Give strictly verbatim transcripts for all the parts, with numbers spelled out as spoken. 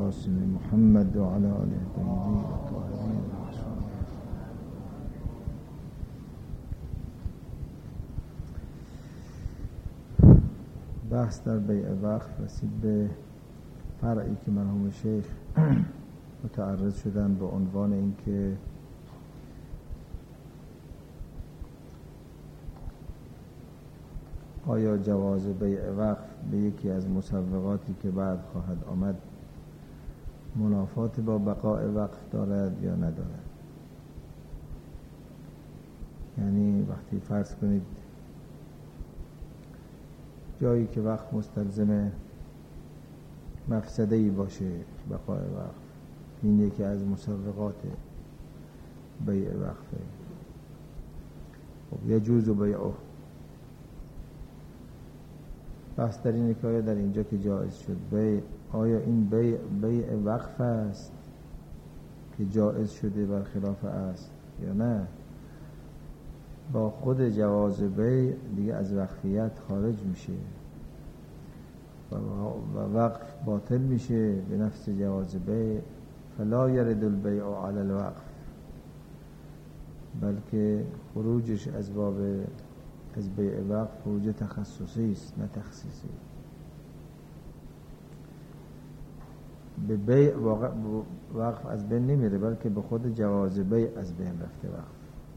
علی سیدنا محمد و علی آله الطاهرین الطاهرین. بحث در بیع وقف رسید به فرعی که مرحوم شیخ متعرض شدن به عنوان اینکه آیا جواز بیع وقف به یکی از مسوغاتی که بعد خواهد آمد منافات با بقاء وقف دارد یا ندارد؟ یعنی وقتی فرض کنید جایی که وقف مستلزم مفسده‌ای باشه بقاء وقف، این یکی از مسوغات بیع وقفه، خب یجوز بیعه. بحث در اینه که آیا در اینجا که جایز شد بیع، آیا این بیع بیع وقف است که جایز شده برخلاف است یا نه؟ با خود جواز بیع دیگه از وقفیت خارج میشه و وقف باطل میشه به نفس جواز بیع. فلا یرد البیع علی الوقف، بلکه خروجش از باب از بیع وقف خروج تخصصی است نه تخصیصی. به بیع وقف از بین نمیره، بلکه به خود جواز بیع از بین رفته وقف.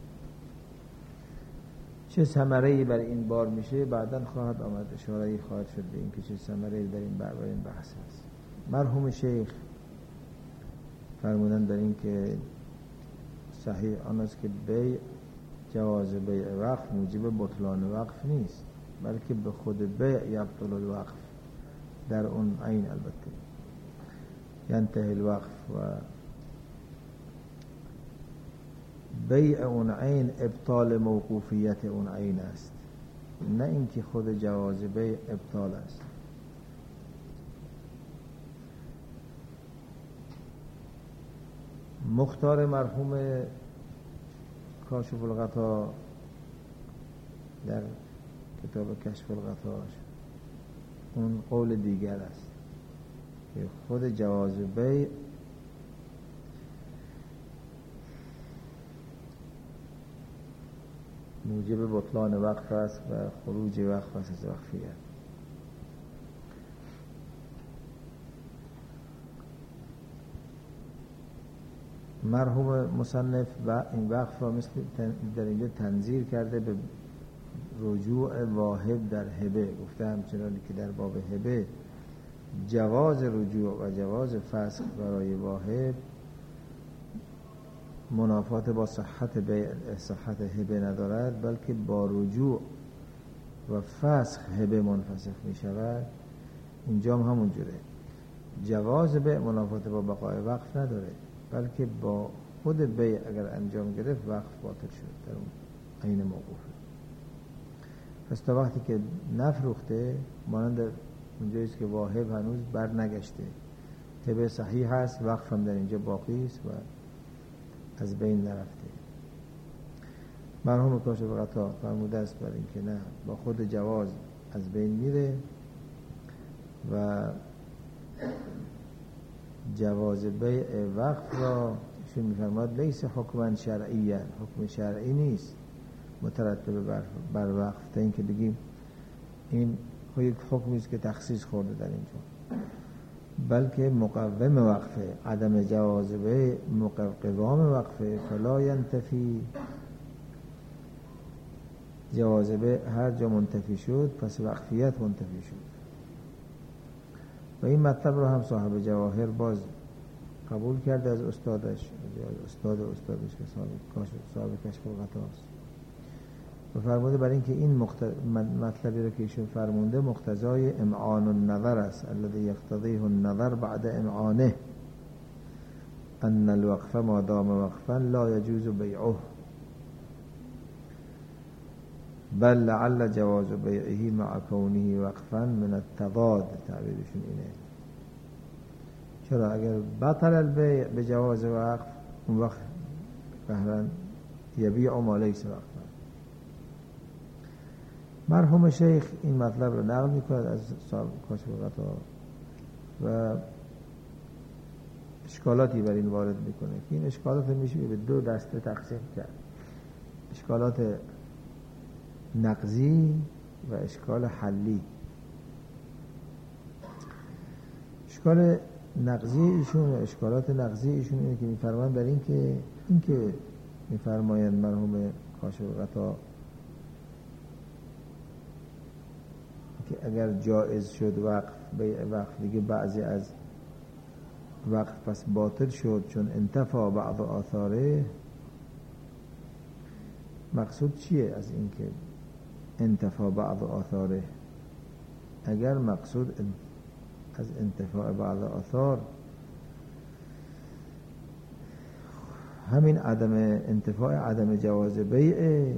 چه ثمره‌ای بر این بار میشه بعداً خواهد آمد، اشاره‌ای خواهد شد به این که چه ثمره‌ای در این بر این بحث هست. مرحوم شیخ فرمودن در این که صحیح آن است که بیع جواز بیع وقف موجب بطلان وقف نیست، بلکه به خود بیع یبطل الوقف در اون عین. البته ینتهی الوقف و بیع اون عین ابطال موقوفیت اون عین است، نه اینکه خود جواز بیع ابطال است. مختار مرحوم کاشف الغطا در کتاب کشف الغطاش اون قول دیگر است که خود جواز بیع موجب بطلان وقف است و خروج وقف است از وقفیت. مرحوم مصنف و این وقف را مثل در اینجا تنظیر کرده به رجوع واهب در هبه. گفته همچنانی که در باب هبه جواز رجوع و جواز فسخ برای واهب منافات با صحت بیع صحت هبه ندارد، بلکه با رجوع و فسخ هبه منفسخ می شود. اینجا هم همون جوره، جواز بیع منافات با بقای وقف نداره، بلکه با خود بیع اگر انجام گرفت وقف باطل شد در اون عین موقوفه. پس تا وقتی که نفروخته، مانند اونجاییست که واهب هنوز بر نگشته، هبه صحیح هست، وقف هم در اینجا باقی است و از بین نرفته. مرحوم کاشف الغطا فرموده است بر این که نه، با خود جواز از بین میره و جواز بیع وقف را ایشون میفرماد لیس حکما شرعیا، حکم شرعی نیست مترتب بر, بر وقف، تا این که بگیم این یک حکمی است که تخصیص خورده در اینجا، بلکه مقوم وقفه. عدم جواز بیع مقوم وقفه، فلا ینتفی. جواز بیع هر جا منتفی شد پس وقفیت منتفی شد. و این مطلب رو هم صاحب جواهر باز قبول کرده از استادش، از استاد استادش که صاحب صاحب کشف الغطا است، و فرموده برای اینکه این مخت... مطلبی رو که ایشون فرمونده مقتضای امعان النظر است، الذي يقتضيه النظر بعد امعانه، ان الوقف ما دام وقفا لا يجوز بیعه، بل لعل جواز بیعه مع كونه وقفا من التضاد. تعبیرشون اینه. چرا اگر بطل البیع به جواز وقف، اون وقت فهرن یبیع ما لیس وقفا. مرحوم شیخ این مطلب رو نقل می‌کند از صاحب کاشف الغطا و اشکالاتی بر این وارد میکنه که این اشکالات میشه به دو دسته تقسیم کرد: اشکالات نقضی و اشکال حلی. اشکال نقضی ایشون و اشکالات نقضی ایشون اینه که میفرمایند در این که این که میفرمایند مرحوم کاشف غطا که اگر جایز شد وقف بیع وقف دیگه بعضی از وقف پس باطل شد چون انتفا بعض آثاره. مقصود چیه از این که انتفا بعض آثاره؟ اگر مقصود از انتفاع بعض آثار همین عدم انتفاع عدم جواز بیعه،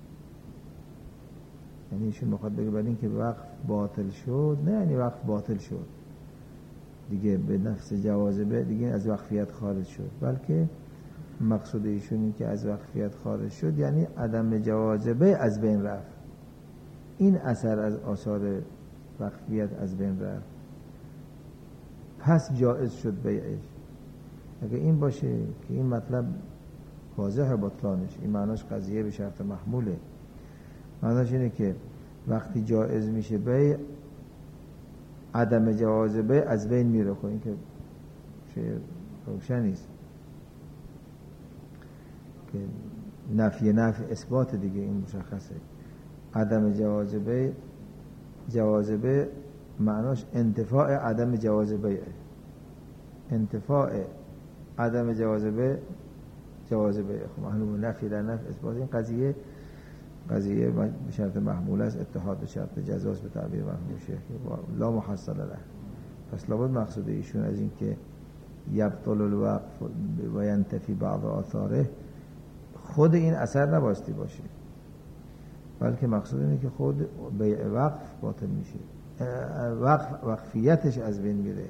یعنی ایشون میخواد بگه برای این که وقف باطل شد، نه یعنی وقف باطل شد دیگه به نفس جواز بیع دیگه از وقفیت خارج شد، بلکه مقصود ایشون این که از وقفیت خارج شد یعنی عدم جواز بیع از بین رفت، این اثر از آثار وقفیت از بین رفت، پس جایز شد بیعش. اگه این باشه که این مطلب واضح بطلانش، این معناش قضیه به شرط محموله. معناش اینه که وقتی جایز میشه بیع، عدم جواز بیع از بین میره. خب این که چه روشنیست که نفی نفی اثبات دیگه، این مشخصه. عدم جواز بیع، جواز بیع معناش انتفاع عدم جواز بیع، انتفاع عدم جواز بیع جواز بیع. خب معلومه نفی در نفی اثبات، این قضیه قضیه به شرط محمول است، اتحاد به شرط جزاست به تعبیر مرحوم شیخ، لا محصل له. پس لابد مقصود ایشون از این که یبطل الوقف و ینتفی بعض آثاره خود این اثر نباستی باشه، بلکه مقصود اینه که خود بیع وقف باطل میشه، وقف وقفیتش از بین میره.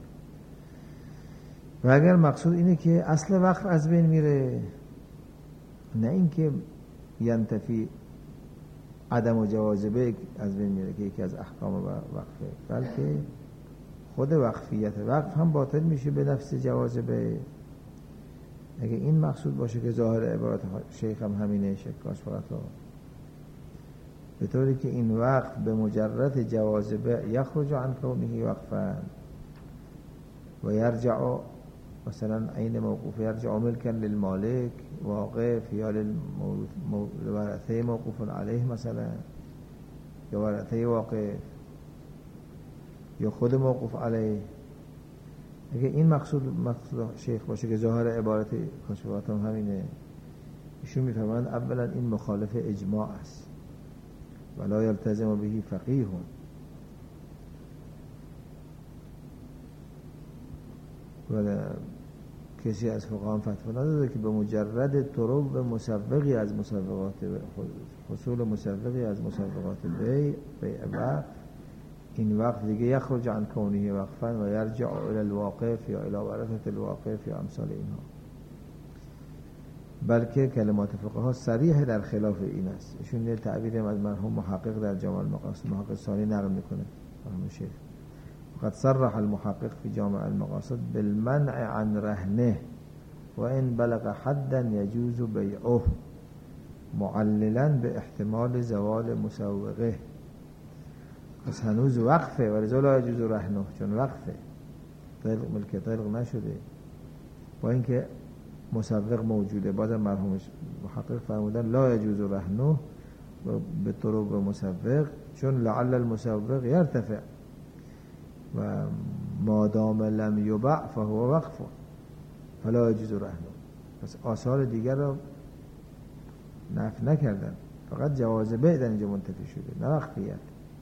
و اگر مقصود اینه که اصل وقف از بین میره، نه اینکه ینتفی عدم و جواز بیع از بین میره که یکی از احکام وقفه، بلکه خود وقفیت وقف هم باطل میشه به نفس جواز بیع. اگه این مقصود باشه که ظاهر عبارت شیخ هم همینه، شیخ کاشف غطا، به طوری که این وقف به مجرد جواز بیع یخرج عن کونه وقفا و یرجع مثلا عین موقوف یرجع ملکا للمالک واقف یا للورثه موقوف علیه مثلا، یا ورثه واقف یا خود موقوف علیه. اگه این مقصود مقصود شیخ باشه که ظاهر عبارت کاشف غطا هم همینه، ایشون میفرمایند اولا این مخالف اجماع است ولا یلتزم به فقیه، و کسی از فقها هم فتوا نداده که به مجرد طرق مسوقی از مسوقات حصول مسوقی از مسوقات بیع بیع وقف، این وقت دیگه یخرج عن کونه وقفا و یرجع الى الواقف یا الى ورثه الواقف یا امثال اینها. بلکه کلمات فقها صریح در خلاف این است. ایشون یه تعبیر از مرحوم محقق در جامع المقاصد، محقق ثانی نقل میکنه مرحوم شیخ: قد صرح المحقق في جامع المقاصد بالمنع عن رهنه و ان بلغ حدا يجوز بيعه معللا به احتمال زوال مسوقه. پس هنوز وقفه ولذا لا يجوز رهنه، چون وقفه طلق ملک طلق نشده، با اینکه مسوق موجوده. بازم مرحوم محقق فرمودن لا يجوز رهنه به طرق مسوق، چون لعل المسوق يرتفع و ما دام لم یبع فهو وقف فلا يجوز رهنه. پس آثار دیگر را نفی نکردن، فقط جواز بیع در اینجا منتفی شده، نه وقفیت.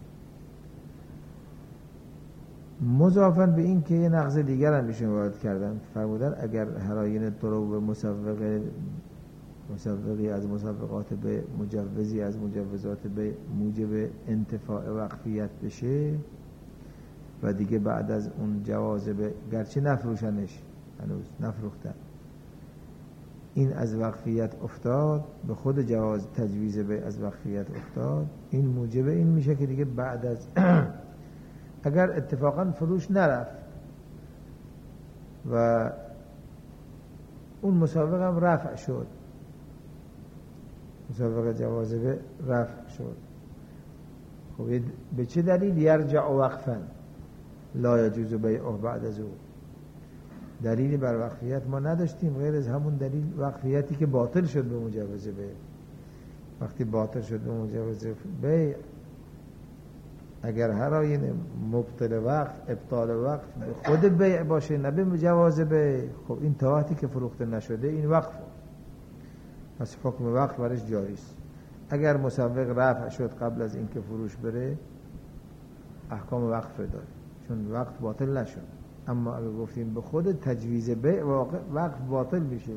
مضافاً به این که یه نقض دیگر هم ایشون وارد کردن، فرمودن اگر هراین طرق مسوق مسوقی از مسوقات بیع مجوزی از مجوزات بیع موجب انتفاع وقفیت بشه و دیگه بعد از اون جواز بیع گرچه نفروشنش، هنوز نفروختن، این از وقفیت افتاد، به خود جواز تجویز بیع از وقفیت افتاد، این موجب این میشه که دیگه بعد از اگر اتفاقا فروش نرفت و اون مسابقه هم رفع شد، مسابقه جواز بیع رفع شد. خب به چه دلیل؟ یرجع وقفا لا یجوز بیعه بعد از او. دلیلی بر وقفیت ما نداشتیم غیر از همون دلیل وقفیتی که باطل شد به مجوز بیع. وقتی باطل شد به مجوز بیع، اگر هر آیین مبطل وقف ابطال وقف به خود بیع باشه نه به جواز بیع، خب این تا وقتی که فروخته نشده این وقف، پس حکم وقف برش جاری است. اگر مسوق رفع شد قبل از اینکه فروش بره، احکام وقف داره چون وقت باطل نشد. اما اگر گفتیم به خود تجویز بیع وقف باطل میشه،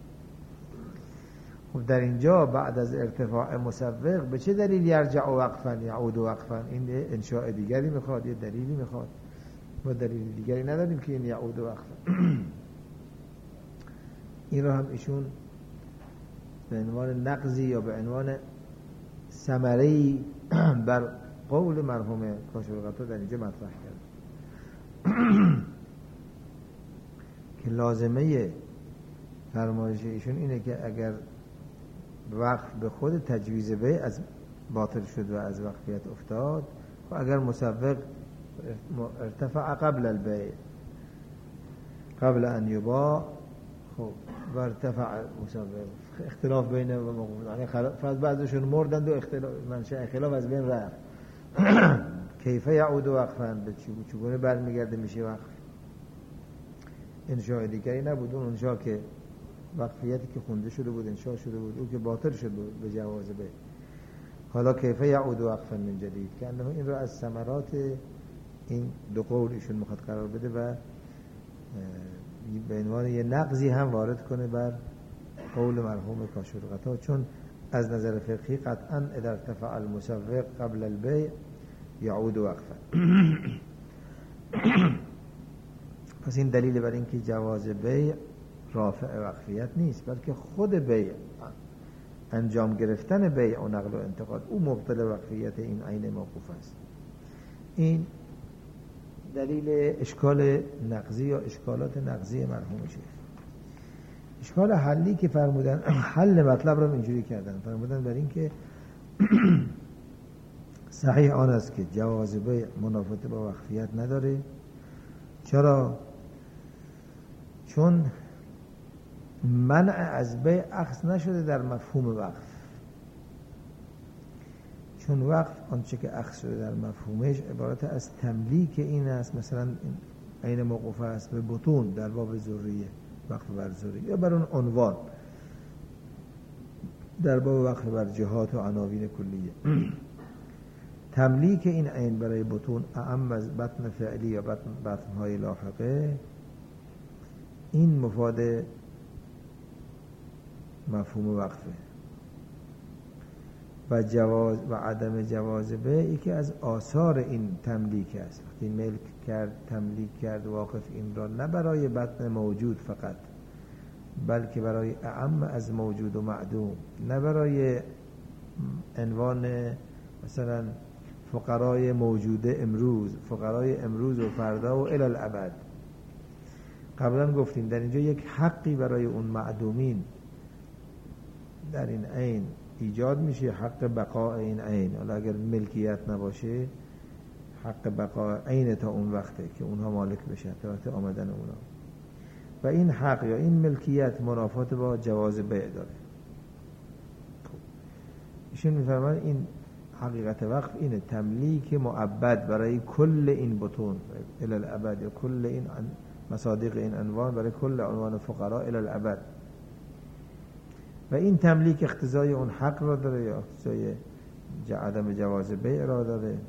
خب در اینجا بعد از ارتفاع مسوق به چه دلیل یرجع وقفا یعود وقفا؟ این انشاء دیگری میخواد، یه دلیلی میخواد. ما دلیل دیگری نداریم که این یعود وقفا. این رو هم ایشون به عنوان نقضی یا به عنوان ثمره‌ای بر قول مرحوم کاشف‌الغطا در اینجا مطرح کرد که لازمه فرمایش ایشون اینه که اگر وقف به خود تجویز بیع از باطل شد و از وقفیت افتاد، و اگر مسوق ارتفع قبل البیع قبل ان یباع، خب و ارتفع مسوق، اختلاف بین و موقوف، یعنی فرض بعضشون مردند و اختلاف منشأ خلاف از بین رفت. کیف یعود وقفا، به چگونه برمیگرده میشه وقف؟ انشاء دیگری نبود، اون انشاء که وقفیتی که خونده شده بود انشاء شده بود، او که باطل شد به جواز بیع. حالا کیف یعود وقفا من جدید، که انه این رو از ثمرات این دو قول ایشون میخواد قرار بده و به عنوان یه نقضی هم وارد کنه بر قول مرحوم کاشف‌الغطا، چون از نظر فقهی قطعا اذا ارتفع المسوق قبل البیع یعود وقفا. پس این دلیل بر اینکه جواز بیع رافع وقفیت نیست، بلکه خود بیع، انجام گرفتن بیع و نقل و انتقال، او مبطل وقفیت این عین موقوف است. این دلیل اشکال نقضی یا اشکالات نقضی مرحوم شیخ. اشکال حلی که فرمودن، حل مطلب رو اینجوری کردن، فرمودن بر این که صحیح آن است که جواز بیع منافات با وقفیت نداره. چرا؟ چون منع از بیع اخذ نشده در مفهوم وقف، چون وقف آنچه که اخذ شده در مفهومش عبارت از تملیک این است. مثلا این موقوف است به بطون در باب ذریه، وقف بر ذریه، یا بر اون عنوان در باب وقف بر جهات و عناوین کلیه. تملیک این عین برای بطون اعم از بطن فعلی یا بطن بطنهای لاحقه، این مفاد مفهوم وقفه. و جواز و عدم جواز بیعی که از آثار این تملیک است. وقتی ملک کرد، تملیک کرد واقف این را نه برای بطن موجود فقط، بلکه برای اعم از موجود و معدوم، نه برای عنوان مثلا فقرای موجوده امروز، فقرای امروز و فردا و الی الابد. قبلا گفتیم در اینجا یک حقی برای اون معدومین در این عین ایجاد میشه، حق بقاء این عین. حالا اگر ملکیت نباشه، حق بقاء عین تا اون وقته که اونها مالک بشن، تا وقت آمدن اونها. و این حق یا این ملکیت منافات با جواز بیع داره. خب ایشون میفرماید این حقیقت وقف اینه، تملیک معبد برای کل این بطون الی الابد، یا کل این مصادیق این عنوان برای کل عنوان فقرا الی الابد. و این تملیک اقتضای اون حق را داره یا اقتضای عدم جواز بیع را داره.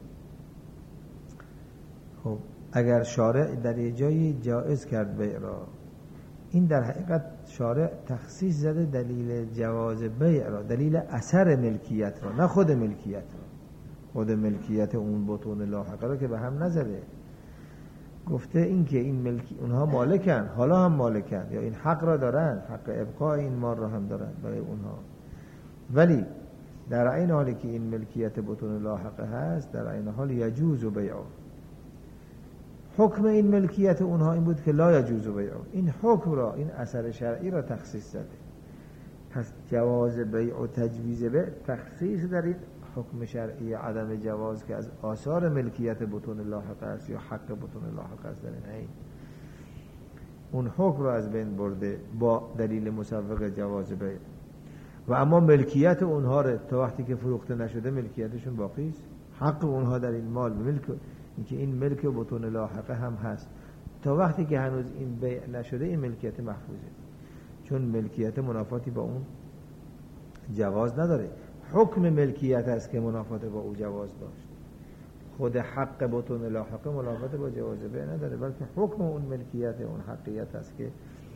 خب اگر شارع در یه جایی جایز کرد بیع را، این در حقیقت شارع تخصیص زده دلیل جواز بیع را، دلیل اثر ملکیت را، نه خود ملکیت را. خود ملکیت اون بطون لاحقه را که به هم نزده. گفته این که این ملکی اونها مالکن، حالا هم مالکن، یا این حق را دارن، حق ابقاء این مال را هم دارن برای اونها. ولی در این حالی که این ملکیت بطون لاحقه هست، در این حال یجوز بیع، حکم این ملکیت اونها این بود که لا یجوز بیع، این حکم را، این اثر شرعی را تخصیص داده. پس جواز بیع و تجویز بیع تخصیص در این حکم شرعی عدم جواز که از آثار ملکیت بطون لاحق است یا حق بطون لاحق است در این، اون حکم را از بین برده با دلیل مسوغ جواز بیع. و اما ملکیت اونها را تا وقتی که فروخته نشده ملکیتشون باقی است. حق اونها در این مال ملک، اینکه این ملک بطون لاحقه هم هست تا وقتی که هنوز این بیع نشده این ملکیت محفوظه، چون ملکیت منافاتی با اون جواز نداره. حکم ملکیت است که منافات با او جواز داشت، خود حق بطون لاحقه منافات با جواز بیع نداره، بلکه حکم اون ملکیت اون حقیقت است که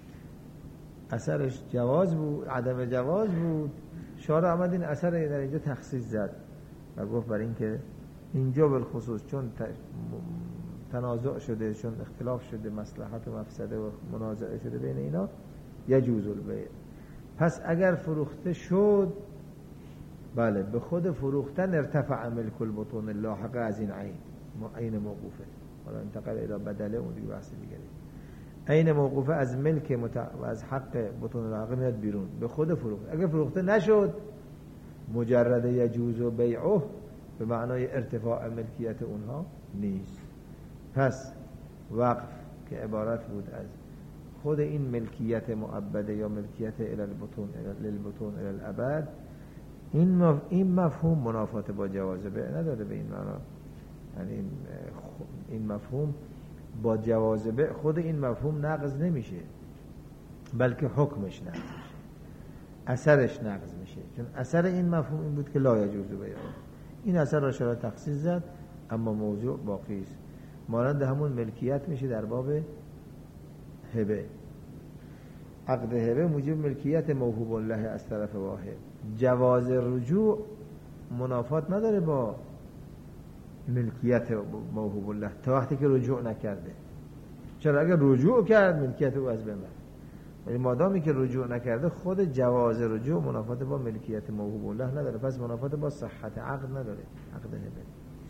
اثرش جواز بود، عدم جواز بود. شارع آمد این اثر در اینجا تخصیص زد و گفت برای اینکه اینجا بالخصوص چون تنازع شده، چون اختلاف شده، مصلحت و مفسده و منازعه شده بین اینا، یجوز البیع. پس اگر فروخته شد، بله به خود فروختن ارتفع ملک البطون اللاحقه از این عین، عین موقوفه، حالا انتقل الى بدله اون دیگه بحث دیگه. عین موقوفه از ملک مت... و از حق بطون اللاحقه میاد بیرون به خود فروخت. اگر فروخته نشد مجرد یجوز و بیعه به معنای ارتفاع ملکیت اونها نیست. پس وقف که عبارت بود از خود این ملکیت مؤبده یا ملکیت الی البطون للبطون الی الابد، این مف... این مفهوم منافات با جواز بیع نداره به این معنا. یعنی این این مفهوم با جواز بیع، خود این مفهوم نقض نمیشه بلکه حکمش نقض میشه، اثرش نقض میشه، چون اثر این مفهوم این بود که لا یجوز بیع. این اثر را شرع تخصیص زد اما موضوع باقی است. مانند همون ملکیت میشه در باب هبه. عقد هبه موجب ملکیت موهوب الله از طرف واحد. جواز رجوع منافات نداره با ملکیت موهوب الله تا وقتی که رجوع نکرده. چرا؟ اگر رجوع کرد ملکیت او از بین رفت، ولی مادامی که رجوع نکرده خود جواز رجوع منافات با ملکیت موهوب الله نداره، پس منافات با صحت عقد نداره عقد هبه،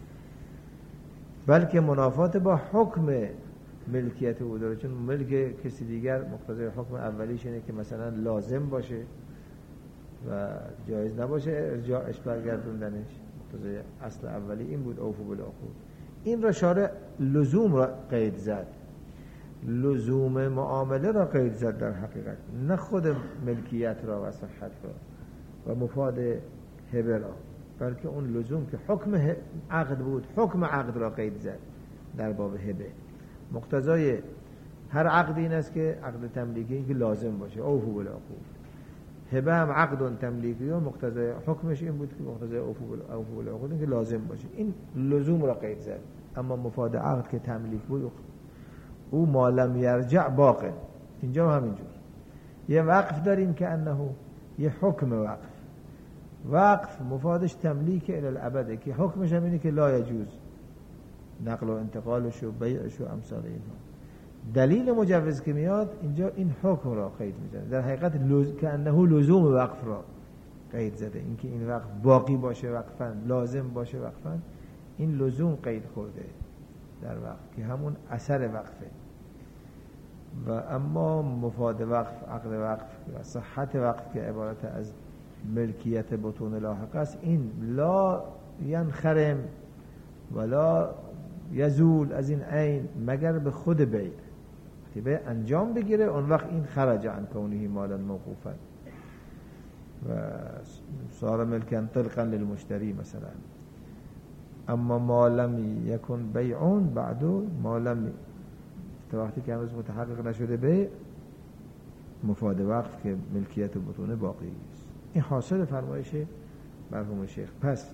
بلکه منافات با حکم ملکیت او داره، چون ملک کسی دیگر مقتضای حکم اولیش اینه که مثلا لازم باشه و جایز نباشه ارجاعش برگردوندنش. مقتضای اصل اولی این بود اوفو بالعقود. این را شارع لزوم را قید زد، لزوم معامله را قید زد در حقیقت، نه خود ملکیت را و صحت را و مفاد هبه را، بلکه اون لزوم که حکم عقد بود حکم عقد را قید زد در باب هبه. مقتضای هر عقد این است که عقد تملیکی این که لازم باشه، اوفو بالعقود. هبه هم عقد تملیکی و مقتضای حکمش این بود که مقتضای اوفو بالعقود این که لازم باشه، این لزوم را قید زد. اما مفاد عقد که تملیک بود او ما لم یرجع باقی. اینجا هم همینجور یه وقف داریم که انه یه حکم وقف، وقف مفادش تملیک الی الابد که حکمش هم اینه که لا یجوز نقل و انتقالش و بیعش و امثال اینها. دلیل مجوز که میاد اینجا این حکم را قید میزنه، در حقیقت لز... که انه لزوم وقف را قید زده، اینکه این وقف باقی باشه وقفا، لازم باشه وقفا، این لزوم قید خورده در وقف که همون اثر وقفه. و اما مفاد وقف، عقد وقف و صحت وقف که عبارت از ملکیت بطون لاحق است، این لا ینخرم ولا یزول از این عین مگر به خود بیع. وقتی بیع انجام بگیره اون وقت این خرج عن کونه مالا موقوفا و صار ملکا طلقا للمشتری مثلا. اما ما لم یکن بیعون بعدو، ما لم تا وقتی که هنوز متحقق نشده بیع، مفاد وقف که ملکیت بطونه باقی است. این حاصل فرمایش مرحوم شیخ. پس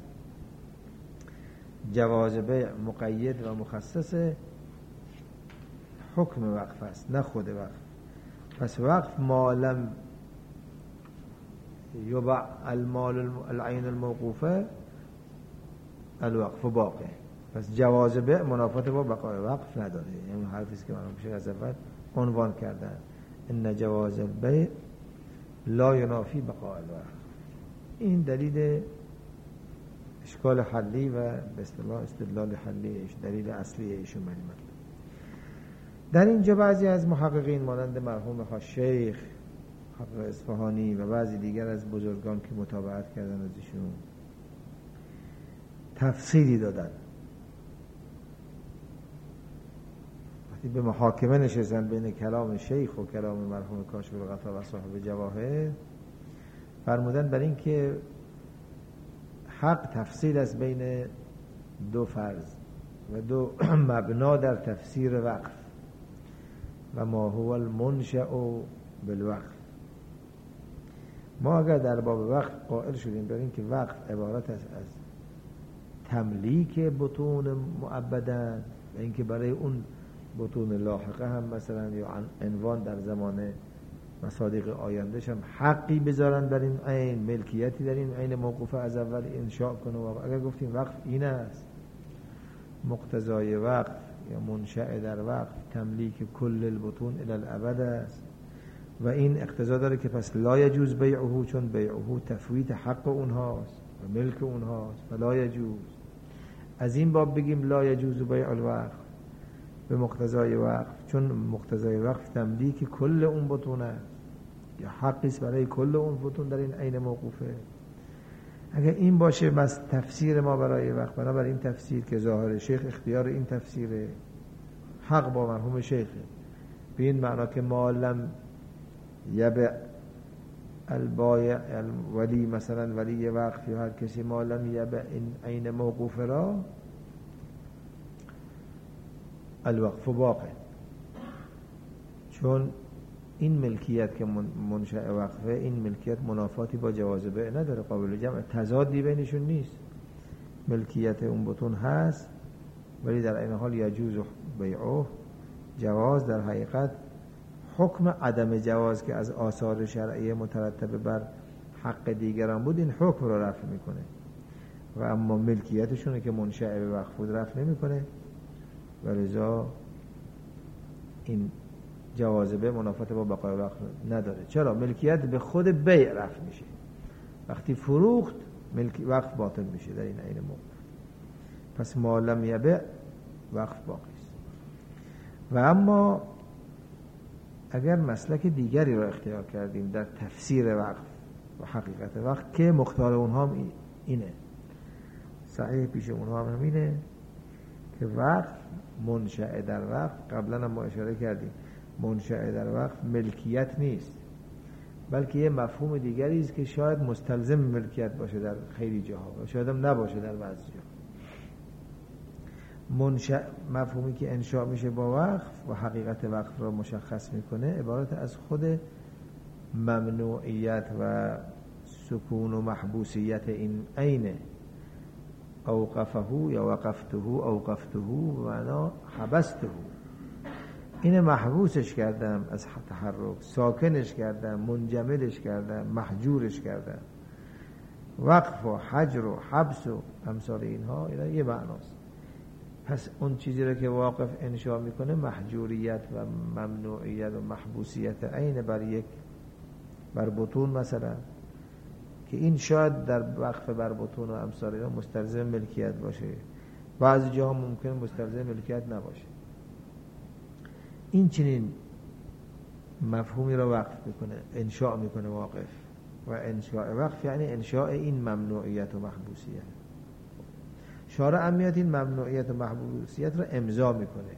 جواز بیع مقید و مخصص حکم وقف است نه خود وقف. پس وقف ما لم یبع المال العین الموقوفه الوقف باقی. پس جواز بیع منافات با بقای وقف نداره. یعنی حرفی که مرحوم شیخ از اول عنوان کردن ان جواز البیع لا ینافی بقای الوقف. این دلیل اشکال حلی و به اصطلاح استدلال حلی، دلیل اصلی ایشون. در اینجا بعضی از محققین مانند مرحوم شیخ حق اصفهانی و بعضی دیگر از بزرگان که متابعت کردن از ایشون تفسیری دادن. وقتی به محاکمه نشستن بین کلام شیخ و کلام مرحوم کاشف الغفا و صاحب جواهر، فرمودن بر این که حق تفصیل است بین دو فرض و دو مبنا در تفسیر وقف و ما هو المنشأ بالوقف. ما اگر در باب وقف قائل شدیم بر این که وقف عبارت است از تملیک بطون معبدن و اینکه برای اون بطون لاحقه هم مثلا یا عنوان در زمان مصادیق آیندهش هم حقی بذارن در این عین، ملکیتی در این عین موقوفه از اول انشاء کنه. و اگر گفتیم وقف این است، مقتضای وقف یا منشأ در وقف تملیک کل البطون الی الابد است و این اقتضا داره که پس لا یجوز بیعه، چون بیعه تفویت حق اونهاست و ملک اونهاست و لا یجوز. از این باب بگیم لا یجوز بیع الوقف به مقتضای وقف، چون مقتضای وقف تملیک کل اون بطون است یا حقی است برای کل اون بطون در این عین موقوفه. اگر این باشه بس تفسیر ما برای وقف، بنابراین این تفسیر که ظاهر شیخ اختیار این تفسیر حق با مرحوم شیخه، به این معنا که ما لم یبع البایع ولی مثلا ولی وقف یا هر کسی ما لم یبع این عین موقوفه را الوقف باقی، چون این ملکیت که منشأ وقفه، این ملکیت منافاتی با جواز بیع نداره، قابل جمع، تضادی بینشون نیست. ملکیت اون بطون هست ولی در این حال یجوز بیعه، جواز در حقیقت حکم عدم جواز که از آثار شرعیه مترتب بر حق دیگران بود این حکم رو رفع میکنه و اما ملکیتشونه که منشأ به وقف بود رفع نمیکنه و لذا این جواز بیع منافات با بقای وقف نداره. چرا؟ ملکیت به خود بیع رفع میشه، وقتی فروخت ملکی وقف باطل میشه در این عین موقف. پس ما لم یبع وقف باقی است. و اما اگر مسلک دیگری را اختیار کردیم در تفسیر وقف و حقیقت وقف که مختار اونها هم اینه، صحیح پیش اونها هم اینه که وقف منشأ در وقف، قبلا هم ما اشاره کردیم، منشأ در وقف ملکیت نیست بلکه یه مفهوم دیگری است که شاید مستلزم ملکیت باشه در خیلی جاها و شاید هم نباشه در بعضی جاها. منشأ مفهومی که انشاء میشه با وقف و حقیقت وقف را مشخص میکنه عبارت از خود ممنوعیت و سکون و محبوسیت این عینه. اوقفه یا وقفته، اوقفته معنا حبسته، این محبوسش کردم از تحرک، ساکنش کردم، منجمدش کردم، محجورش کردم. وقف و حجر و حبس و امثال اینها اینا یه معناست. پس اون چیزی رو که واقف انشاء میکنه محجوریت و ممنوعیت و محبوسیت عین بر یک بر بطون مثلا، که این شاید در وقف بر بطون و امثال اینا مستلزم ملکیت باشه، بعضی جاها ممکن مستلزم ملکیت نباشه. این چنین مفهومی را وقف میکنه، انشاء میکنه واقف. و انشاء وقف یعنی انشاء این ممنوعیت و محبوسیت. شارع امیت این ممنوعیت و محبوسیت را امضا میکنه،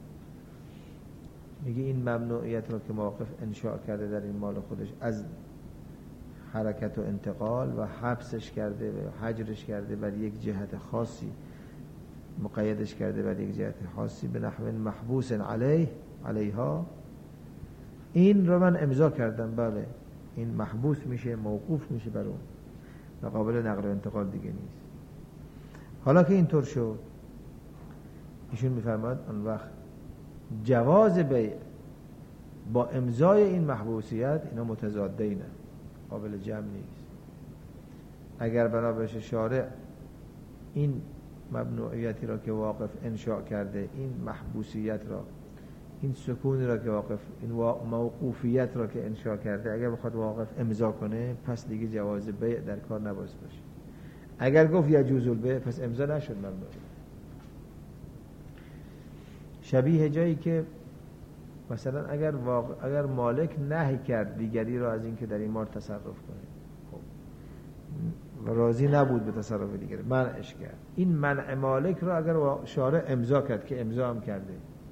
میگه این ممنوعیت را که واقف انشاء کرده در این مال خودش از حرکت و انتقال و حبسش کرده و حجرش کرده بر یک جهت خاصی، مقیدش کرده بر یک جهت خاصی به نحو محبوس علیه علیها، این رو من امضا کردم، بله این محبوس میشه، موقوف میشه بر اون و قابل نقل و انتقال دیگه نیست. حالا که اینطور شد، ایشون میفرماد اون وقت جواز بیع با امضای این محبوسیت اینا متضادین، قابل جمع نیست. اگر بنا بشه شارع این ممنوعیتی را که واقف انشاء کرده، این محبوسیت را، این سکون را که واقف، این موقوفیت را که انشاء کرده، اگر بخواد واقف امضا کنه پس دیگه جواز بیع در کار نباید باشه. اگر گفت یجوز البیع پس امضا نشد ممنوع. شبیه جایی که مثلا اگر واقع اگر مالک نهی کرد دیگری را از اینکه در این مال تصرف کنه، خب و راضی نبود به تصرف دیگری، منعش کرد، این منع مالک را اگر شارع امضا کرد که امضا هم کرده،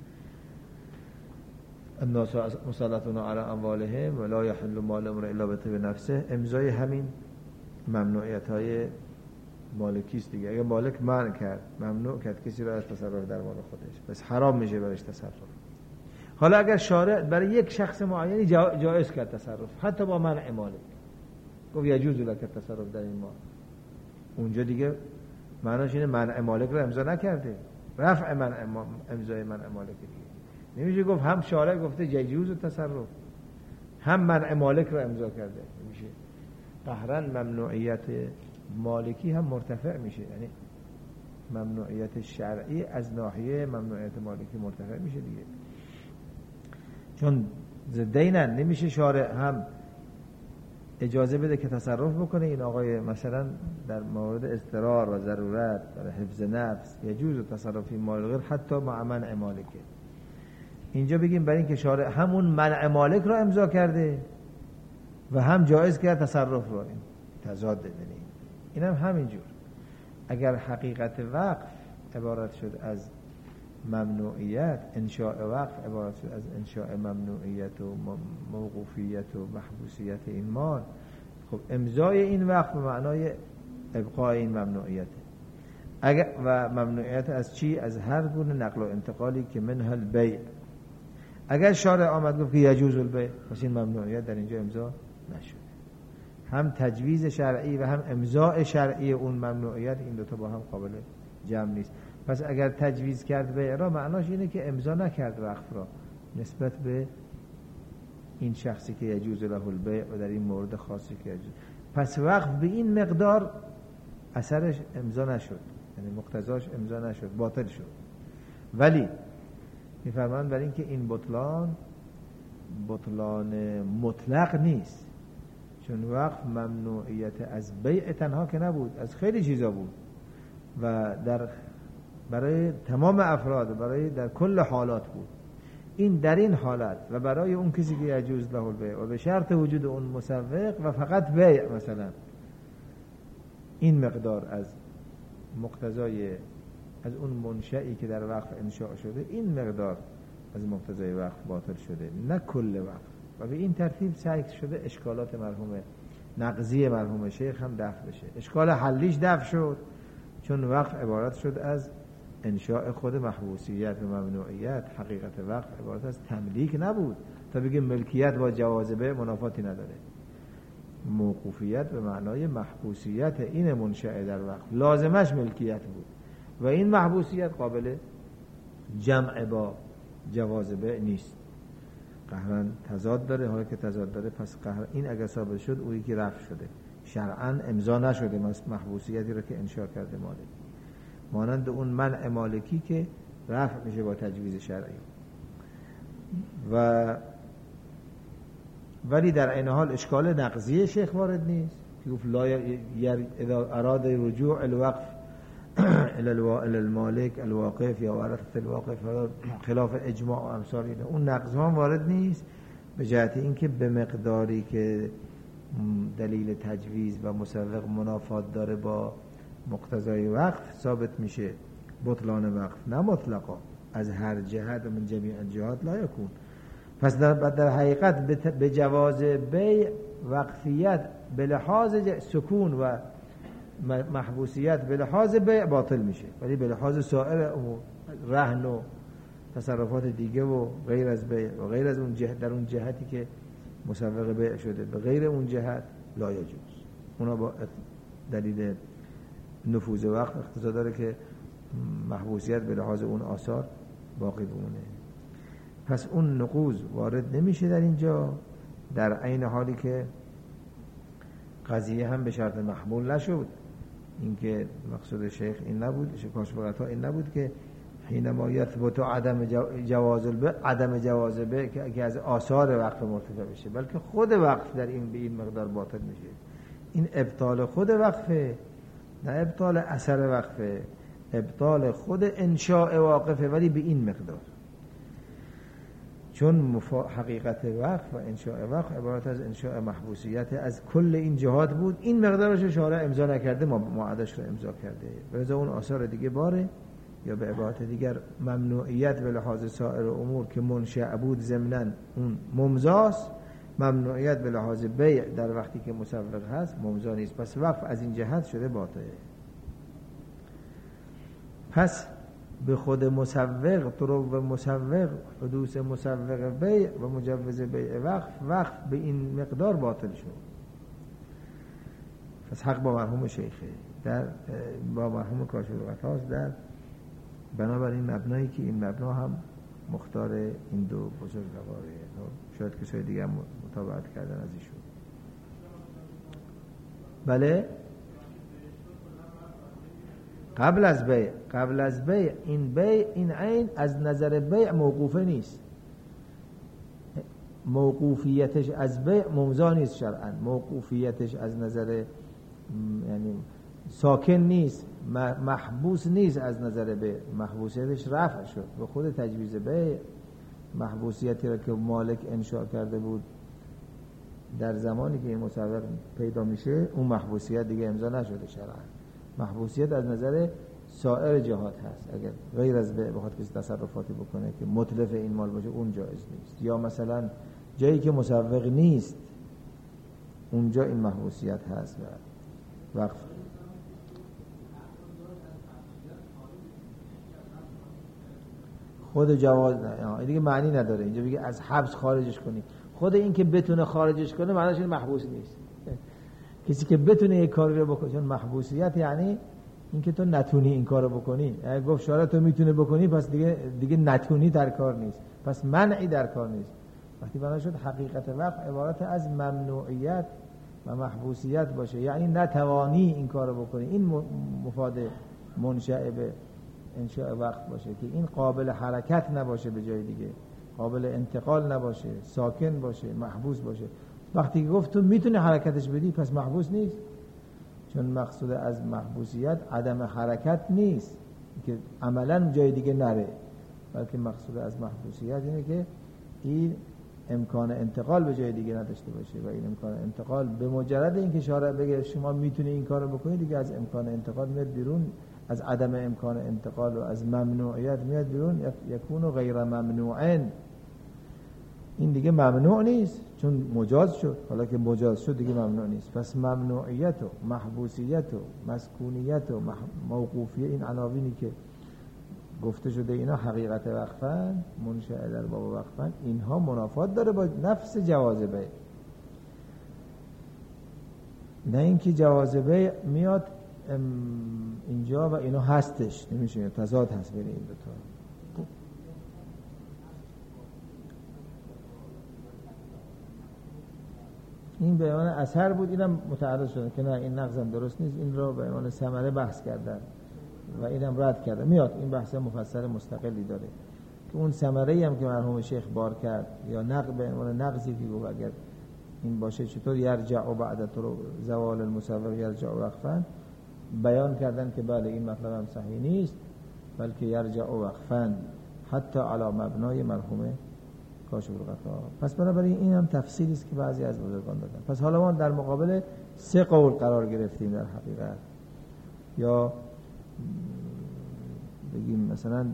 الناس مسلطون علی اموالهم ولا یحل مال امرئ الا بطیب نفسه، امضای همین ممنوعیت های مالکی است دیگه. اگر مالک منع کرد، ممنوع کرد کسی را از تصرف در مال خودش، پس حرام میشه برش تصرف. حالا اگر شارع برای یک شخص معینی جا جایز کرد تصرف، حتی با منع مالک، گفت یجوز لک التصرف در این مال، اونجا دیگه معناش اینه منع مالک رو امضا نکرده، رفع منع امضای منع مالک دیگه. نمیشه گفت هم شارع گفته یجوز التصرف هم منع مالک رو امضا کرده، نمیشه. قهرا ممنوعیت مالکی هم مرتفع میشه، یعنی ممنوعیت شرعی از ناحیه ممنوعیت مالکی مرتفع میشه دیگه، چون ضدینن. نمیشه شارع هم اجازه بده که تصرف بکنه این آقای مثلا در مورد اضطرار و ضرورت برای حفظ نفس یجوز تصرف فی مال غیر حتی مع منع مالکه، اینجا بگیم برای اینکه شارع همون منع مالک رو امضا کرده و هم جایز کرد تصرف رو، این تضاد داره. این هم همینجور. اگر حقیقت وقف عبارت شد از ممنوعیت، انشاء وقف عبارت شد از انشاء ممنوعیت و موقوفیت و محبوسیت این مال، خب امضای این وقف به معنای ابقای این ممنوعیت. اگر و ممنوعیت از چی؟ از هر گونه نقل و انتقالی که منها البیع. اگر شارع آمد گفت که یجوز البیع، پس این ممنوعیت در اینجا امضا نشد. هم تجویز شرعی و هم امضاء شرعی اون ممنوعیت، این دو تا با هم قابل جمع نیست. پس اگر تجویز کرد بیع را، معناش اینه که امضا نکرد وقف را نسبت به این شخصی که یجوز له البیع و در این مورد خاصی که یجوز. پس وقف به این مقدار اثرش امضا نشد، یعنی مقتضاش امضا نشد، باطل شد. ولی میفرمایند برای اینکه این بطلان بطلان مطلق نیست، چون وقف ممنوعیت از بیع تنها که نبود، از خیلی چیزا بود و در برای تمام افراد، برای در کل حالات بود. این در این حالت و برای اون کسی که یجوز له البیع و به شرط وجود اون مسوق و فقط بیع، مثلا این مقدار از مقتضای از اون منشئی که در وقف انشاء شده، این مقدار از مقتضای وقف باطل شده، نه کل وقف. و به این ترتیب سعی شده اشکالات مرحوم نقضی مرحوم شیخ هم دفع بشه. اشکال حلیش دفع شد، چون وقف عبارت شد از انشاء خود محبوسیت و ممنوعیت. حقیقت وقف عبارت از تملیک نبود تا بگیم ملکیت با جواز بیع منافاتی نداره. موقوفیت به معنای محبوسیت این منشأ در وقف، لازمش ملکیت بود و این محبوسیت قابل جمع با جواز بیع نیست. قهرن تضاد داره. حالا که تضاد داره، پس قهر این اگر ثابت شد اویی که رفع شده، شرعاً امضا نشده محبوسیتی رو که انشاء کرده مالک، مانند اون منع مالکی که رفع میشه با تجویز شرعی. و ولی در این حال اشکال نقضی شیخ وارد نیست که گفت لا اذا اراد رجوع الوقف الى المالک الواقف یا ورثه الواقف خلاف اجماع و امثال اینه، اون نقض ها وارد نیست، به جهت اینکه به مقداری که دلیل تجویز و مسوق منافات داره با مقتضای وقف ثابت میشه بطلان وقف، نه مطلقا از هر جهت و من جمیع الجهات لا یکون. پس در, در حقیقت به جواز بیع وقفیت به لحاظ سکون و محبوسیت به لحاظ بیع باطل میشه، ولی به لحاظ سایر امور رهن و تصرفات دیگه و غیر از بیع و غیر از اون جهت، در اون جهتی که مسوق بیع شده به غیر اون جهت لا یجوز. اونا با دلیل نفوذ وقت اقتضا داره که محبوسیت به لحاظ اون آثار باقی بمونه. پس اون نقوض وارد نمیشه در اینجا، در عین حالی که قضیه هم به شرط محمول نشد. اینکه مقصود شیخ این نبود، کاشف الغطا این نبود که حینما یثبت عدم جواز البیع، عدم جواز بیع که از آثار وقف مرتفع بشه، بلکه خود وقف در این به این مقدار باطل میشه. این ابطال خود وقفه، نه ابطال اثر وقفه، ابطال خود انشاء واقفه، ولی به این مقدار. چون چون مفا... حقیقت وقف و انشاء وقف عبارت از انشاء محبوسیت از کل این جهات بود، این مقدارش شارع امضا نکرده، ما معادش رو امضا کرده، به اون آثار دیگه باره، یا به عبارت دیگر ممنوعیت به لحاظ سایر امور که منشأ بود ضمناً اون ممضاست، ممنوعیت به لحاظ بیع در وقتی که مسوق هست ممضا نیست. پس وقف از این جهت شده باطله. پس به خود مسوق، طرق مسوق، حدوث مسوق بیع و مجوز بیع وقف، وقف به این مقدار باطل شد. پس حق با مرحوم شیخه، در با مرحوم کاشف الغطاس، در بنابراین مبنایی که این مبنا هم مختار این دو بزرگواره، شاید کسای دیگه هم مطابقت کردن از ایشون. بله قبل از بیع، قبل از بیع این بیع، این عین از نظر بیع موقوفه نیست، موقوفیتش از بیع ممضا نیست شرعا، موقوفیتش از نظر یعنی ساکن نیست، محبوس نیست از نظر بیع، محبوسیتش رفع شد به خود تجویز بیع. محبوسیتی را که مالک انشاء کرده بود در زمانی که این مسوق پیدا میشه، اون محبوسیت دیگه امضا نشده شرعا. محبوسیت از نظر سایر جهات هست، اگر غیر از بیع بخواد کسی تصرفاتی بکنه که متلف این مال باشه اون جایز نیست، یا مثلا جایی که مسوق نیست اونجا این محبوسیت هست و وقف. خود جواز نه دیگه معنی نداره اینجا بگه از حبس خارجش کنی، خود این که بتونه خارجش کنه معنیش این محبوس نیست. کسی که بتونه یک کاری رو بکنه، چون محبوسیت یعنی این که تو نتونی این کارو بکنی، اگه گفت شارع تو میتونه بکنی پس دیگه دیگه نتونی در کار نیست، پس منعی در کار نیست. وقتی بنا شد حقیقت وقف عبارت از ممنوعیت و محبوسیت باشه، یعنی نتوانی این کارو بکنی، این مفاد منشأ به انشاء وقت باشه که این قابل حرکت نباشه به جای دیگه، قابل انتقال نباشه، ساکن باشه، محبوس باشه. وقتی که گفت تو میتونی حرکتش بدی پس محبوس نیست، چون مقصود از محبوسیت عدم حرکت نیست که عملا جای دیگه نره، بلکه مقصود از محبوسیت اینه که این امکان انتقال به جای دیگه نداشته باشه و این امکان انتقال به مجرد اینکه شارع بگه شما میتونی این کارو بکنی دیگه از امکان انتقال میاد بیرون، از عدم امکان انتقال و از ممنوعیت میاد بیرون، یکون غیر ممنوعن، این دیگه ممنوع نیست چون مجاز شد. حالا که مجاز شد دیگه ممنوع نیست. پس ممنوعیت و محبوسیت و مسکونیت و موقوفیه، این عناوینی که گفته شده اینا حقیقت وقفن، منشأ در باب وقفن، اینها منافات داره با نفس جواز بیع. نه اینکه جواز بیع میاد اینجا و اینا هستش، نمیشه، تضاد هست بین این دو تا. این به عنوان اثر بود، اینم متعرض شدن که نه این نقضم درست نیست، این رو به عنوان ثمره بحث کردن و اینم رد کردن. میاد این بحث مفصل مستقلی داره که اون ثمره‌ای هم که مرحوم شیخ بار کرد یا نقض به عنوان نقضی که گفت اگر این باشه چطور یرجع و بعد تو زوال المسوق یرجع وقفا، بیان کردن که بله این مطلب هم صحیح نیست، بلکه یرجع وقفا حتی علی مبنای مرحوم کاشف الغطا. پس بنابراین این هم تفصیلی است که بعضی از بزرگان دادن. پس حالا ما در مقابل سه قول قرار گرفتیم در حقیقت، یا بگیم مثلا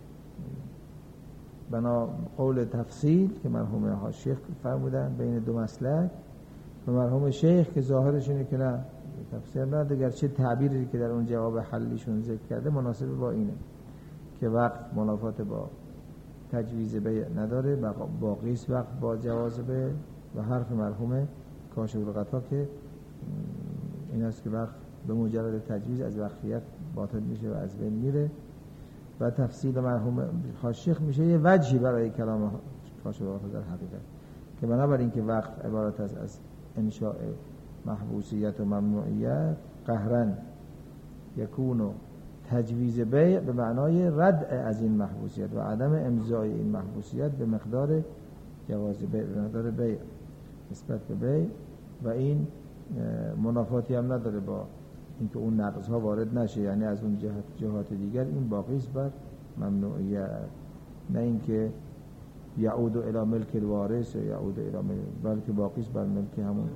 بنا قول تفصیل که مرحوم حاشیه فرمودن بین دو مسلک، و مرحوم شیخ که ظاهرش اینه که نه تفسیر نداره، گرچه تعبیری که در اون جواب حلیشون ذکر کرده مناسب با اینه که وقت منافات با تجویز بیع نداره، باقیست وقت با جواز بیع، و حرف مرحوم کاشف الغطا که این است که وقت به مجرد تجویز از وقفیت باطل میشه و از بین میره. و تفصیل مرحوم حاشیه میشه یه وجهی برای کلام کاشف الغطا در حقیقت، که بنابراین که وقت عبارت از از انشاء محبوسیت و ممنوعیت قهرن یکون و تجویز بیع به معنای رد از این محبوسیت و عدم امضای این محبوسیت به مقدار جواز بیع، به مقدار بیع نسبت به بیع، و این منافاتی هم نداره با اینکه اون نقض ها وارد نشه، یعنی از اون جهت جهات دیگر این باقی است بر ممنوعیت، نه اینکه یعود الی ملک الوارث یا یعود الی ملک، بلکه باقی است بر ملک همون.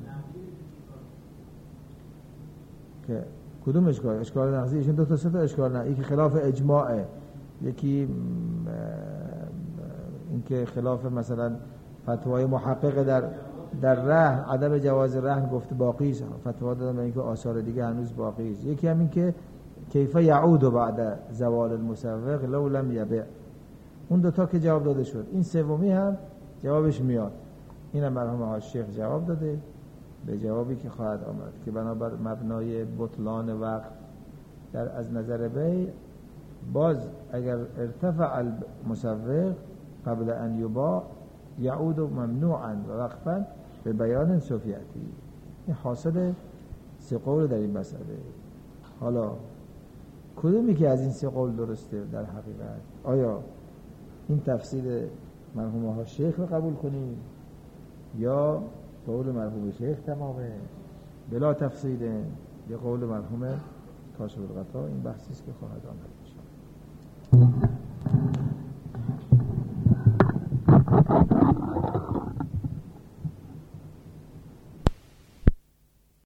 که کدوم اشکال؟ اشکال نقضی ایشون دو تا سه تا اشکال نه، یکی خلاف اجماعه، یکی اینکه خلاف مثلا فتوای محقق در در رهن، عدم جواز رهن گفته باقی است، فتوا دادن اینکه آثار دیگه هنوز باقی است. یکی هم این که کیف یعود بعد زوال المسوق لو لم یبع. اون دو تا که جواب داده شد، این سومی هم جوابش میاد. اینم مرحوم آقای شیخ جواب داده به جوابی که خواهد آمد که بنابر مبنای بطلان وقت در از نظر بی، باز اگر ارتفع المسوق قبل ان یباع یعود ممنوعا و وقفا به بیان صوفیتی. این حاصل سه قول در این مسئله. حالا کدومی که از این سه قول درسته در حقیقت؟ آیا این تفسیر مرحوم آقا شیخ رو قبول کنیم یا قول مرحوم شیخ تمامه بلا تفسیر یا قول مرحوم کاشف الغطا؟ این بحثی است که خواهد آمد.